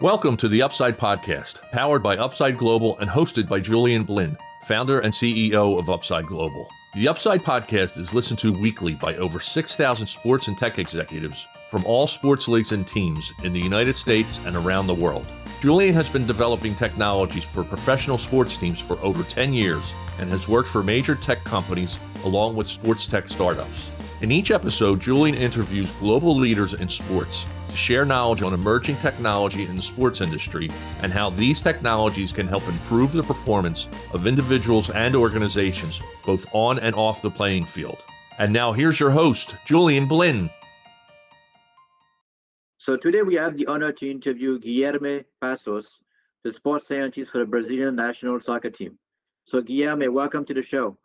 Welcome to the Upside Podcast, powered by Upside Global and hosted by Julian Blinn, founder and CEO of Upside Global. The Upside Podcast is listened to weekly by over 6,000 sports and tech executives from all sports leagues and teams in the United States and around the world. Julian has been developing technologies for professional sports teams for over 10 years and has worked for major tech companies along with sports tech startups. In each episode, Julian interviews global leaders in sports to share knowledge on emerging technology in the sports industry and how these technologies can help improve the performance of individuals and organizations, both on and off the playing field. And now here's your host, Julian Blinn. So today we have the honor to interview Guilherme Passos, the sports scientist for the Brazilian national soccer team. So Guilherme, welcome to the show.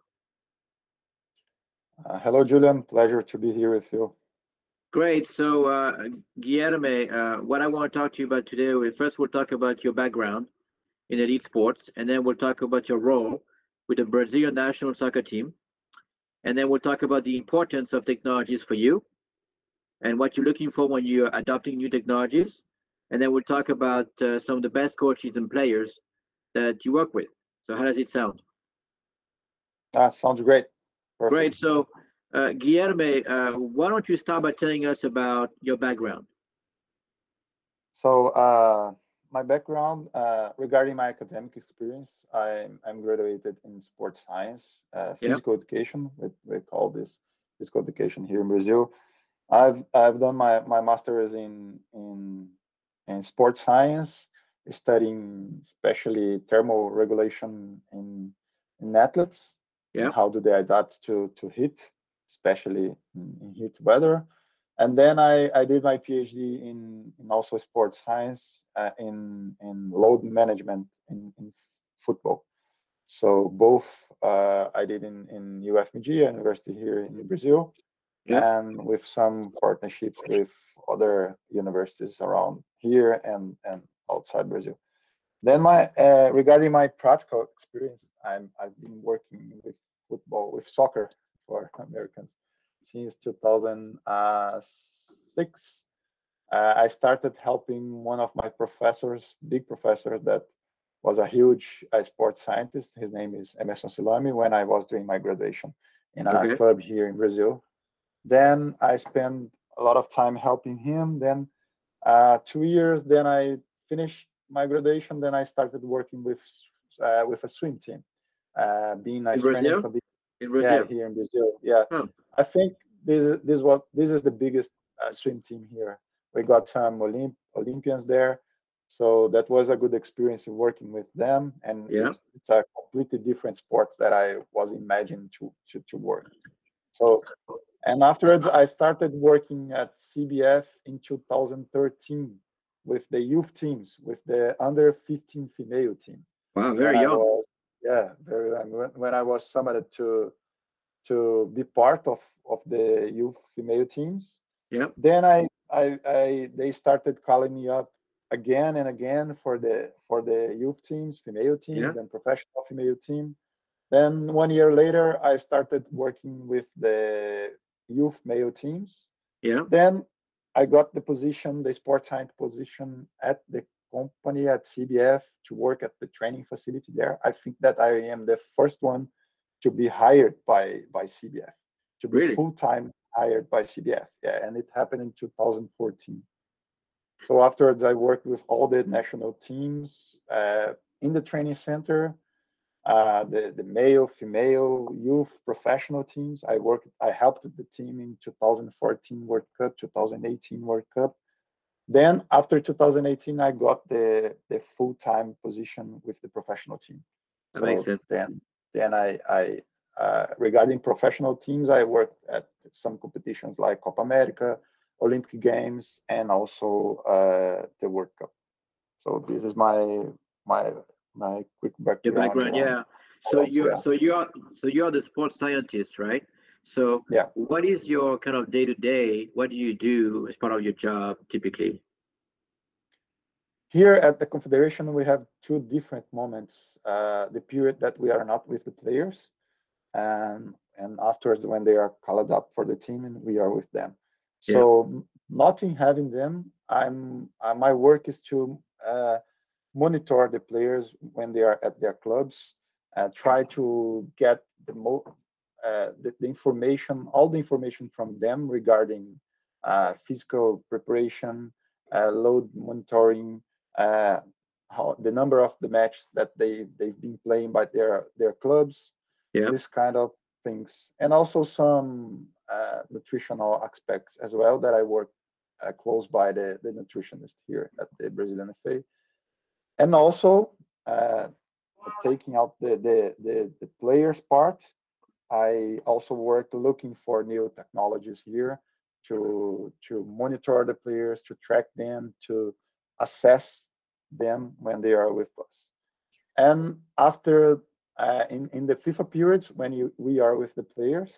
Hello, Julian. Pleasure to be here with you. Great. So, Guilherme, what I want to talk to you about today, first we'll talk about your background in elite sports, and then we'll talk about your role with the Brazilian national soccer team, and then we'll talk about the importance of technologies for you and what you're looking for when you're adopting new technologies, and then we'll talk about some of the best coaches and players that you work with. So how does it sound? Sounds great. Perfect. Great. So, Guilherme, why don't you start by telling us about your background? So, my background regarding my academic experience, I'm graduated in sports science, physical education. We call this physical education here in Brazil. I've done my master's in sports science, studying especially thermal regulation in athletes. Yeah. How do they adapt to heat, especially in heat weather? And then I did my PhD in also sports science in load management in football. So both I did in UFMG, University here in Brazil, and with some partnerships with other universities around here and outside Brazil. Then regarding my practical experience, I've been working with soccer for Americans since 2006. I started helping one of my professors, big professor that was a huge sports scientist. His name is Emerson Silami. When I was doing my graduation in a club here in Brazil, then I spent a lot of time helping him. Then 2 years, then I finished my graduation. Then I started working with a swim team, being a Brazil? In Brazil? Yeah, here in Brazil. Yeah, I think this is the biggest swim team here. We got some Olympians there, so that was a good experience in working with them. And it's a completely different sport that I was imagining to work. So, and afterwards, I started working at CBF in 2013 with the youth teams, with the under 15 female team. Wow, very young. Very young. When I was summoned to be part of the youth female teams. Yeah. Then they started calling me up again and again for the youth teams, female teams, and professional female team. Then 1 year later, I started working with the youth male teams. Yeah. Then I got the position, the sports science position at the company at CBF to work at the training facility there. I think that I am the first one to be hired by CBF, to be full-time hired by CBF. Yeah, and it happened in 2014. So afterwards, I worked with all the national teams in the training center, the male, female, youth, professional teams. I helped the team in 2014 World Cup, 2018 World Cup. Then after 2018, I got the full-time position with the professional team. That makes sense. Then I regarding professional teams, I worked at some competitions like Copa America, Olympic Games, and also the World Cup. So this is my quick background. Your background, yeah. So you're the sports scientist, right? So what is your kind of day-to-day? What do you do as part of your job typically? Here at the Confederation, we have two different moments. The period that we are not with the players, and afterwards when they are called up for the team and we are with them. So not in having them, my work is to monitor the players when they are at their clubs, try to get the information, all the information from them regarding physical preparation, load monitoring, how the number of the matches that they've been playing by their clubs, Yeah. this kind of things, and also some nutritional aspects as well that I work close by the nutritionist here at the Brazilian FA, and also taking out the players part. I also work looking for new technologies here to monitor the players, to track them, to assess them when they are with us. And after in the FIFA periods when we are with the players,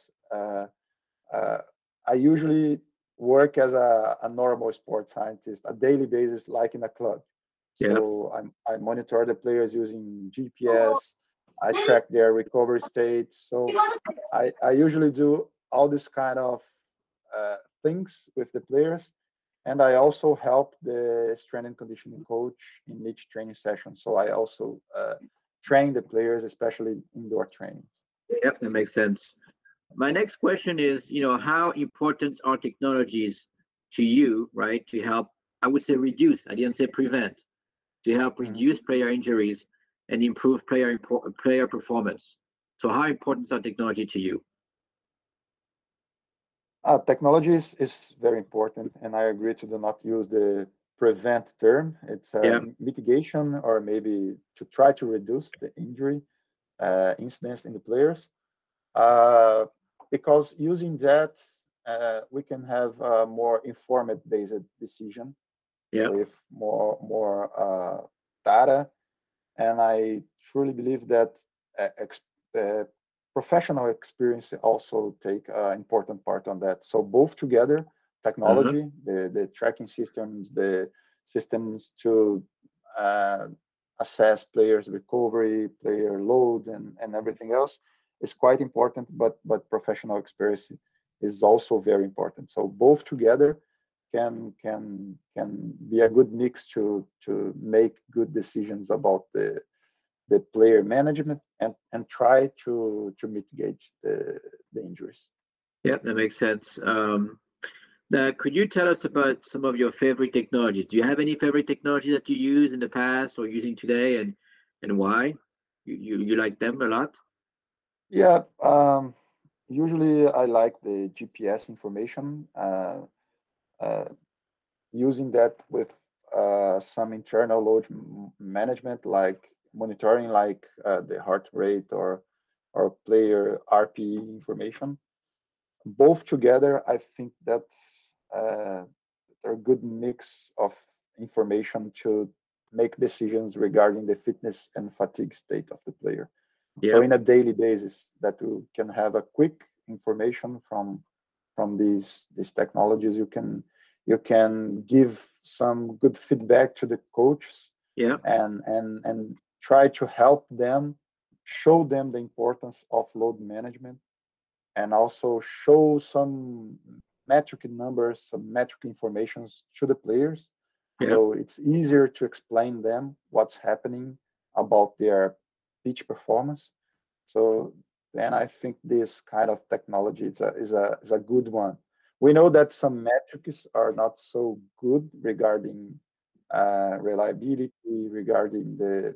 I usually work as a normal sports scientist, a daily basis, like in a club. Yeah. So I monitor the players using GPS. I track their recovery state. So I usually do all this kind of things with the players. And I also help the strength and conditioning coach in each training session. So I also train the players, especially indoor training. Yep, that makes sense. My next question is, how important are technologies to you, right? To help, I would say reduce, I didn't say prevent, to help reduce player injuries and improve player performance. So how important are technology to you? Technology is very important, and I agree to do not use the prevent term. It's Yeah. mitigation, or maybe to try to reduce the injury incidence in the players. Because using that, we can have a more informed based decision Yeah. with more data. And I truly believe that professional experience also take an important part on that. So both together, technology, the tracking systems, the systems to assess players' recovery, player load, and everything else is quite important. But professional experience is also very important. So both together can be a good mix to make good decisions about the player management and try to mitigate the injuries. Yeah, that makes sense. Now, could you tell us about some of your favorite technologies? Do you have any favorite technology that you use in the past or using today, and why? You like them a lot? Yeah, usually I like the GPS information. Uh, Using that with some internal load management, like monitoring, like the heart rate or player RPE information. Both together, I think that's a good mix of information to make decisions regarding the fitness and fatigue state of the player. Yeah. So in a daily basis, that you can have a quick information from these technologies, you can give some good feedback to the coaches. Yeah. And try to help them, show them the importance of load management, and also show some metric numbers, some metric informations to the players. Yeah. So it's easier to explain them what's happening about their pitch performance. So then I think this kind of technology is a good one. We know that some metrics are not so good regarding reliability, regarding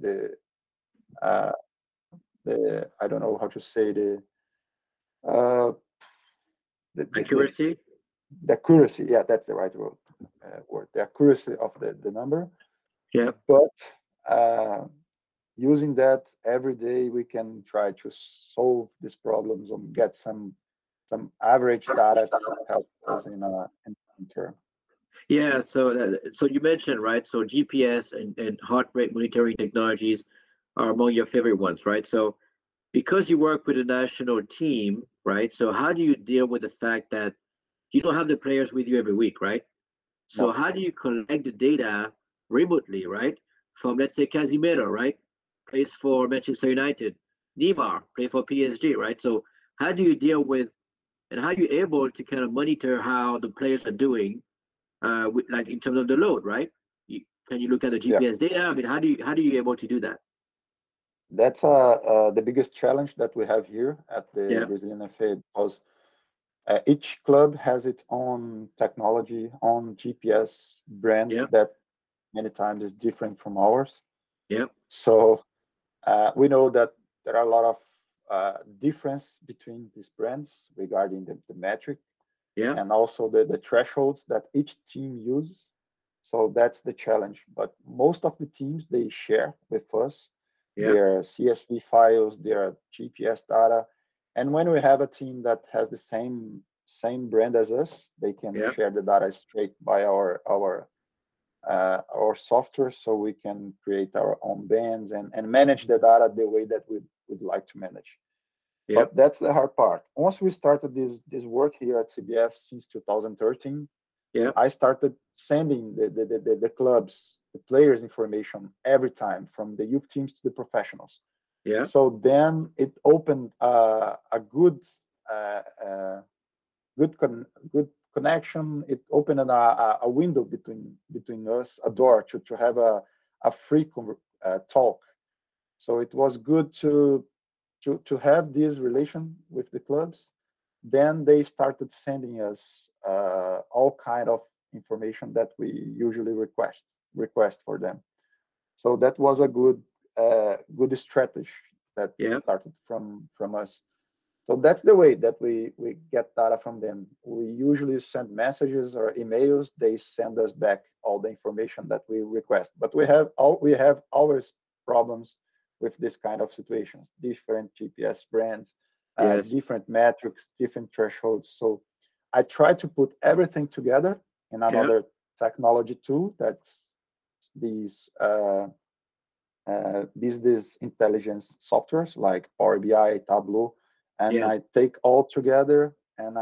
the I don't know how to say uh, the Accuracy? the accuracy. Yeah, that's the right word. The accuracy of the number. Yeah. But using that every day, we can try to solve these problems and get some average data to help us in term. Yeah, so you mentioned, right? So GPS and heart rate monitoring technologies are among your favorite ones, right? So because you work with a national team, right? So how do you deal with the fact that you don't have the players with you every week, right? So No. how do you collect the data remotely, right? From, let's say, Casemiro, right? Plays for Manchester United. Neymar play for PSG, right? So how do you deal with, and how are you able to kind of monitor how the players are doing, like in terms of the load, right? Can you look at the Yeah. GPS data? I mean, how do you able to do that? That's the biggest challenge that we have here at the Yeah. Brazilian FA, because each club has its own technology, own GPS brand Yeah. that many times is different from ours. Yeah. So we know that there are a lot of difference between these brands regarding the metric Yeah. and also the thresholds that each team uses. So that's the challenge. But most of the teams, they share with us Yeah. their CSV files, their GPS data. And when we have a team that has the same brand as us, they can Yeah. share the data straight by our software, so we can create our own bands and manage the data the way that we would like to manage. Yeah. But that's the hard part. Once we started this work here at CBF since 2013, Yeah. I started sending the clubs, the players information every time from the youth teams to the professionals. Yeah. So then it opened a good good connection. It opened a window between us, a door to have a free talk. So it was good to have this relation with the clubs. Then they started sending us all kind of information that we usually request for them. So that was a good strategy that Yeah. started from us. So that's the way that we get data from them. We usually send messages or emails. They send us back all the information that we request. But we have always problems with this kind of situations. Different GPS brands, Yes. different metrics, different thresholds. So I try to put everything together in Yeah. another technology tool that's these business intelligence softwares like Power BI, Tableau, and Yes. I take all together and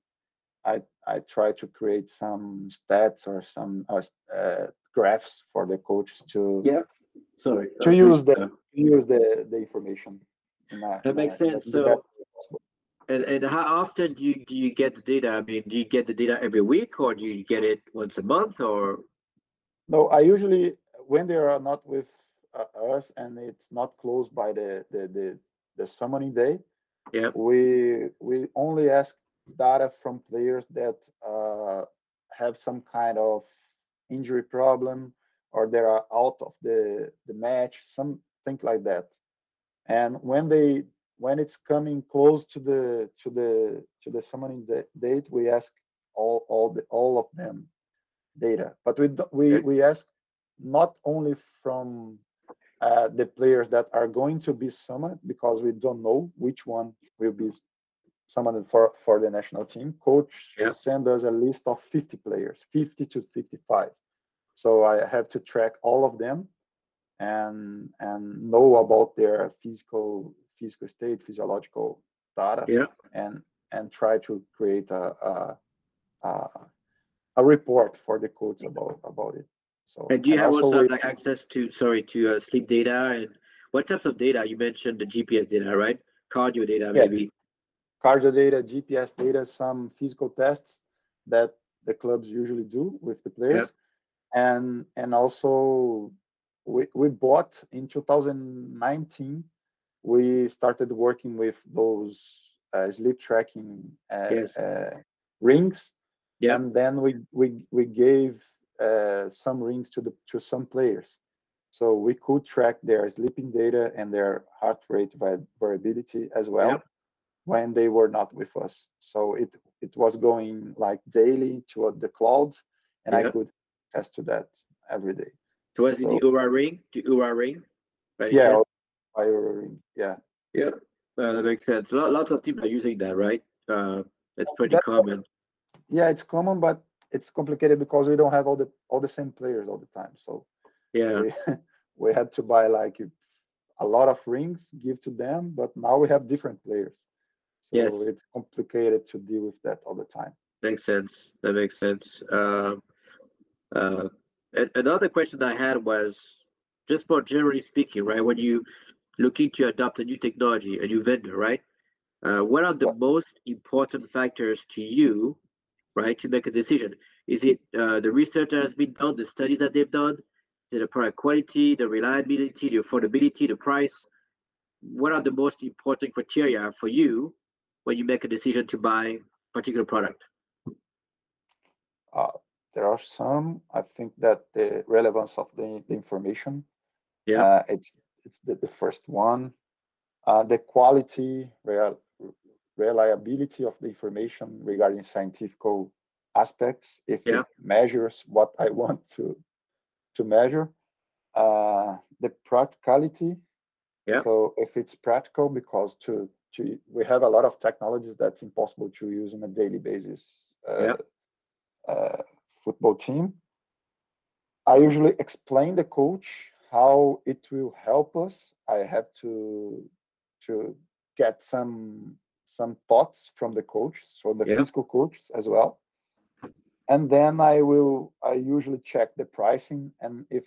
I try to create some stats or some graphs for the coaches Yeah. Sorry. to use the information That makes in sense. the best So, way possible. and how often do you get the data? I mean, do you get the data every week, or do you get it once a month, or? No, I usually, when they are not with us and it's not close by the summoning day, Yeah. we only ask data from players that have some kind of injury problem or they are out of the match, something like that. And when it's coming close to the summoning date, we ask all of them data. But Okay. we ask not only from the players that are going to be summoned, because we don't know which one will be summoned for the national team. Coach Yeah. send us a list of 50 players, 50 to 55. So I have to track all of them and know about their physical state, physiological data, Yeah. and try to create a, a report for the coach about it. So And do you and have also also we like access to, sorry, to sleep data, and what types of data? You mentioned the GPS data, right? Cardio data, yeah, maybe. cardio data, GPS data, some physical tests that the clubs usually do with the Yeah. players, and also we bought in 2019. We started working with those sleep tracking Yes. rings, Yeah. and then we gave some rings to some players, so we could track their sleeping data and their heart rate variability as Yeah. well when they were not with us. So it was going like daily to the cloud, and I Yeah. could test to that every day. So was it So the Ura ring? The Ura ring, by any yeah, chance? fire ring, yeah. Yeah. That makes sense. Lots of people are using that, right? It's pretty That common. yeah, it's common, but it's complicated because we don't have all the same players all the time. So Yeah. we we had to buy like a lot of rings, give to them, but now we have different players. So Yes. it's complicated to deal with that all the time. Makes sense. That makes sense. Uh, and another question I had was just more generally speaking, right? When you looking to adopt a new technology, a new vendor, right? What are the Yeah. most important factors to you, right, to make a decision? Is it the research that has been done, the studies that they've done? Is it the product quality, the reliability, the affordability, the price? What are the most important criteria for you when you make a decision to buy a particular product? Uh, there are some. I think that the relevance of the information, Yeah, it's the first one. The quality, reliability of the information regarding scientific aspects, if yeah, it measures what I want to measure. The practicality. yeah, So if it's practical, because to we have a lot of technologies that's impossible to use on a daily basis. yeah, Uh, Football team. I usually explain the coach how it will help us. I have to get some thoughts from the coach, so the yeah. physical coach as well. And then I usually check the pricing and if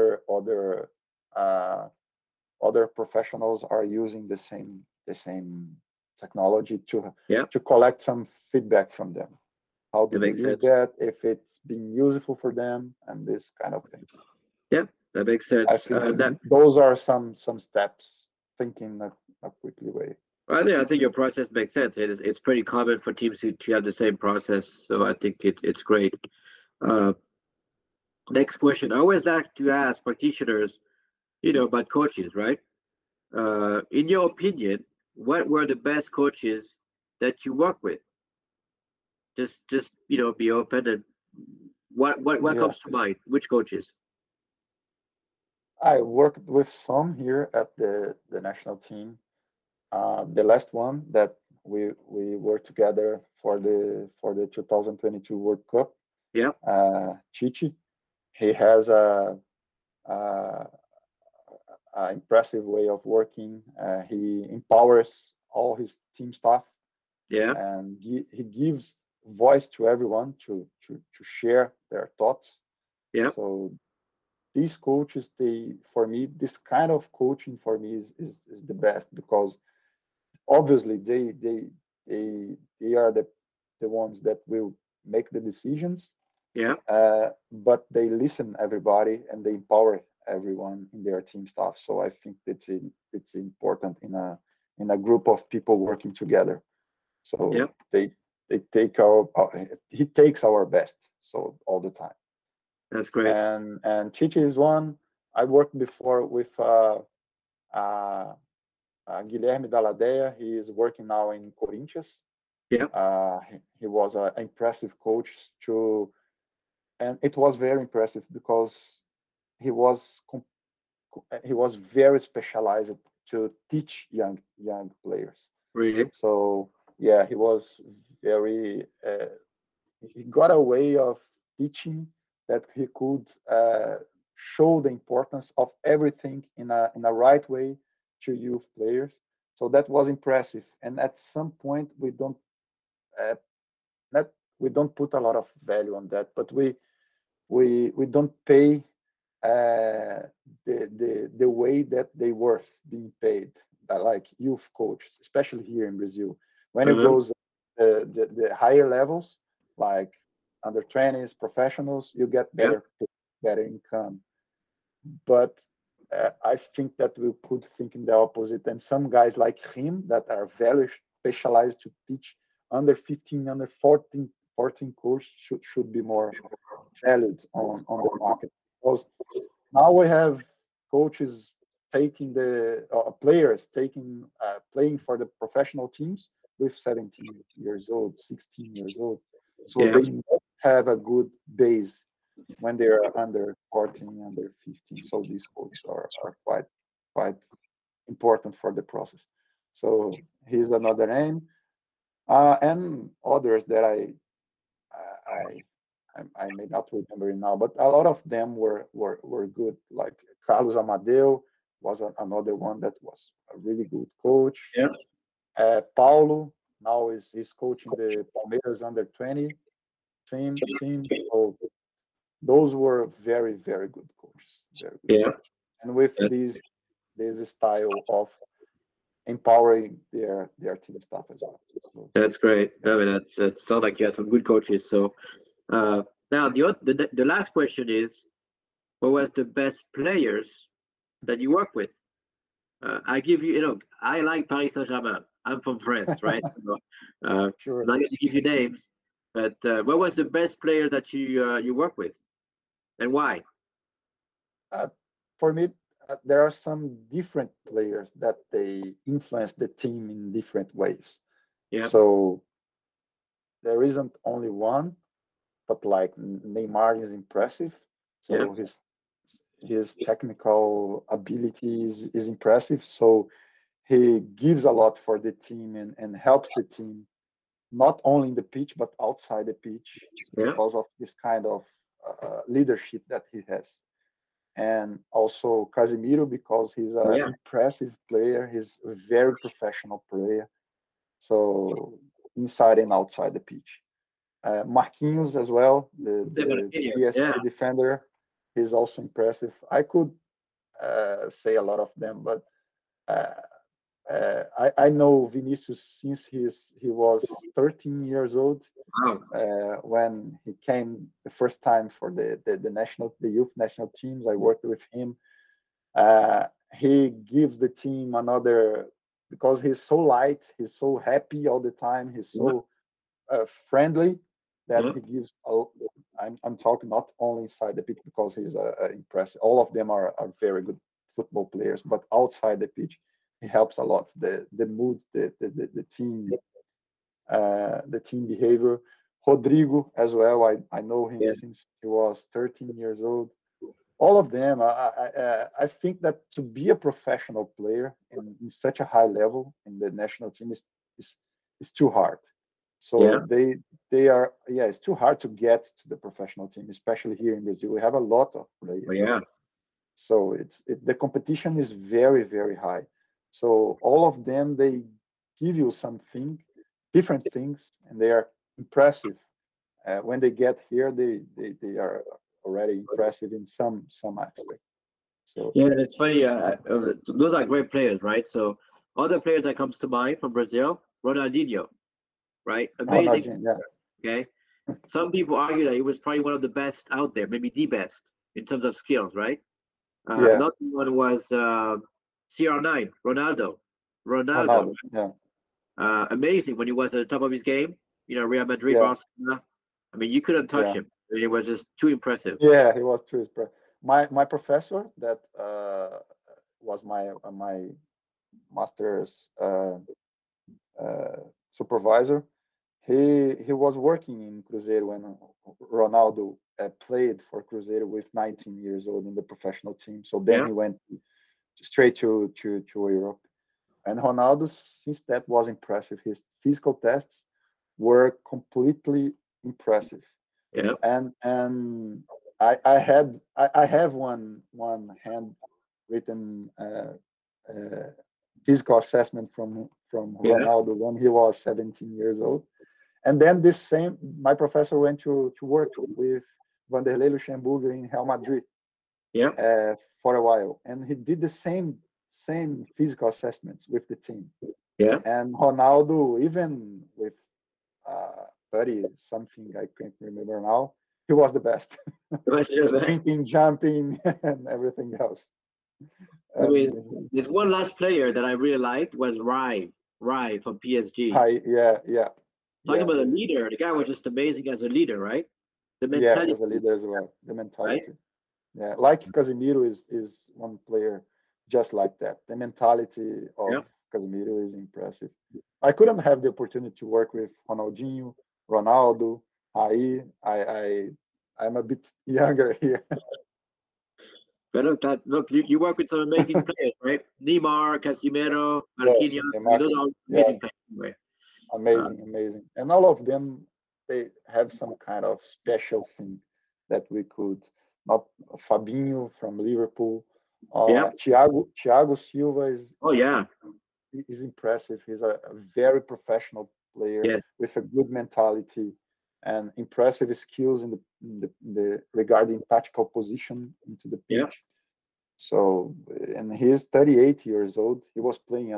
uh, other professionals are using the same technology Yeah, to collect some feedback from them. How do that they makes use sense. that? If it's being useful for them and this kind of things. Yeah, that makes I sense. think That those are some steps. Thinking a quickly way. I think your process makes sense. It's pretty common for teams to have the same process, so I think it's great. Uh, Next question. I always like to ask practitioners, about coaches, right? In your opinion, what were the best coaches that you work with? Just be open and what Yeah, comes to mind? Which coaches? I worked with some here at the national team. The last one that we worked together for the 2022 World Cup. Yeah, Chichi, he has a, a impressive way of working. He empowers all his team staff, yeah, and he gives voice to everyone to share their thoughts. yeah, So these coaches, for me, this kind of coaching for me is the best, because obviously they are the ones that will make the decisions, yeah. but they listen everybody and they empower everyone in their team staff. So I think it's important in a group of people working together. So Yeah, they take he takes our best, so all the time. that's great. And Chichi is one. I worked before with uh, Guilherme Dalladea. He is working now in Corinthians. Yeah, He was an impressive coach to, and it was very impressive because he was he was very specialized to teach young players. really. So yeah, he was very. He got a way of teaching that he could show the importance of everything in a right way to youth players. So that was impressive. And at some point, uh, not we don't put a lot of value on that, but we don't pay the way that they worth being paid, like youth coaches, especially here in Brazil. When it Uh-huh. goes the higher levels, like under 20s, professionals, you get Yeah, better income. But I think that we could think in the opposite. And some guys like him that are very specialized to teach under 15, under 14 course should be more valued on the market. Because now we have coaches taking the players taking playing for the professional teams with 17 years old, 16 years old. So yeah, they must have a good base when they are under 14, under 15. So these coaches are quite important for the process. So he's another name, and others that I I may not remember it now, but a lot of them were good. Like Carlos Amadeu was another one that was a really good coach. yeah. Paulo now is coaching the Palmeiras under 20 team. So those were very good coaches, very good Yeah. coaches, and with That, this style of empowering their team staff as well. So that's great. I mean, that sounds like you had some good coaches. So now the last question is, what was the best players that you work with? I give you, I like Paris Saint-Germain. I'm from France, right? So, I'm Sure. not going to give you names, but what was the best player that you work with, and why? Uh, for me, there are some different players that they influence the team in different ways. Yeah, So there isn't only one, but like Neymar is impressive. yeah, So his technical ability is impressive. So he gives a lot for the team and helps the team not only in the pitch but outside the pitch yeah, because of this kind of leadership that he has. And also Casemiro because he's oh, an yeah. impressive player. He's a very professional player. So inside and outside the pitch. Marquinhos as well, Same the opinion. Yeah, PSV defender, he's also impressive. I could say a lot of them, but uh, I know Vinicius since he was 13 years old wow. when he came the first time for the youth national teams. I worked with him. He gives the team another because he's so light, he's so happy all the time, he's Yeah, so friendly that yeah, he gives. I'm talking not only inside the pitch because he's impressive. All of them are very good football players, but outside the pitch, he helps a lot. The mood, the team behavior. Rodrigo as well. I know him yeah, since he was 13 years old. All of them. I think that to be a professional player in such a high level in the national team is, is too hard. yeah, So they are, yeah, it's too hard to get to the professional team, especially here in Brazil. We have a lot of oh, players, yeah, so the competition is very high. So all of them they give you something, different things, and they are impressive. When they get here, they are already impressive in some aspect. So yeah. And it's funny. Those are great players, right? So other players that comes to mind from Brazil, Ronaldinho, right? Amazing. Ronaldinho, yeah, Okay. Some people argue that he was probably one of the best out there, maybe the best in terms of skills, right? yeah, Another one was CR9, Ronaldo. Ronaldo, Ronaldo, yeah, amazing when he was at the top of his game. Real Madrid, yeah, Barcelona. I mean, you couldn't touch yeah. him. I mean, it was just too impressive. Yeah, he was true. My professor that was my master's supervisor. He was working in Cruzeiro when Ronaldo played for Cruzeiro with 19 years old in the professional team. So then Yeah, he went straight to Europe. And Ronaldo, since that was impressive, his physical tests were completely impressive. yeah, And I have one handwritten physical assessment from yeah, Ronaldo when he was 17 years old. And then this same my professor went to work with Vanderlei Luxemburgo in Real Madrid yeah, for a while, and he did the same physical assessments with the team. yeah. And Ronaldo, even with 30 something, I can't remember now, he was the best. It was the best. Sprinting, jumping, and everything else. I mean, And there's one last player that I really liked was Rai from PSG. yeah, Talking yeah, about a leader, the guy was just amazing as a leader, right? The yeah, mentality, as a leader as well, the right? mentality. Yeah, like Casemiro is one player just like that. The mentality Yeah. of Casemiro is impressive. I couldn't have the opportunity to work with Ronaldinho, Ronaldo, Ai. I'm a bit younger here. But look, you work with some amazing players, right? Neymar, Casimiro, Yeah, Marquinhos. yeah, I mean, those are all yeah, amazing players. Anyway. Uh, amazing. And all of them, they have some kind of special thing that we could not. Fabinho from Liverpool, yeah. Thiago Silva Oh, yeah. is impressive. He's a very professional player Yes. with a good mentality and impressive skills in the regarding tactical position into the Yeah. pitch. So, and he's 38 years old. He was playing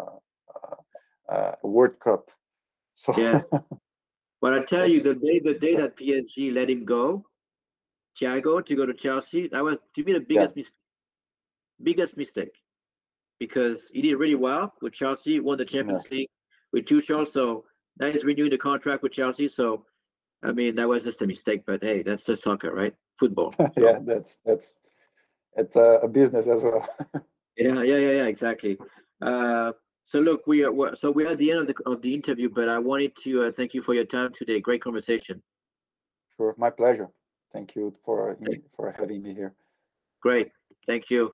a World Cup. So, Yes. But I tell you, it's the day that PSG let him go, Thiago to go to Chelsea. That was, to me, the biggest mistake, because he did really well with Chelsea, won the Champions League with Tuchel. So now he's renewing the contract with Chelsea. So, I mean, that was just a mistake. But hey, that's just soccer, right? Football. So. Yeah, it's a business as well. Yeah, exactly. So look, we're at the end of the interview, but I wanted to thank you for your time today. Great conversation. Sure, my pleasure. Thank you for having me here. Great, thank you.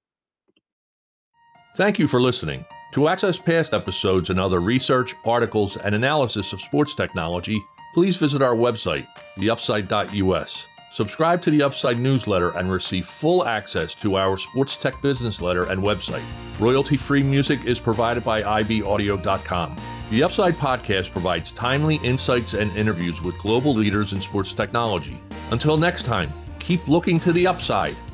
Thank you for listening. To access past episodes and other research, articles, and analysis of sports technology, please visit our website, theupside.us. Subscribe to the Upside newsletter and receive full access to our sports tech business letter and website. Royalty-free music is provided by ibaudio.com. The Upside podcast provides timely insights and interviews with global leaders in sports technology. Until next time, keep looking to the upside.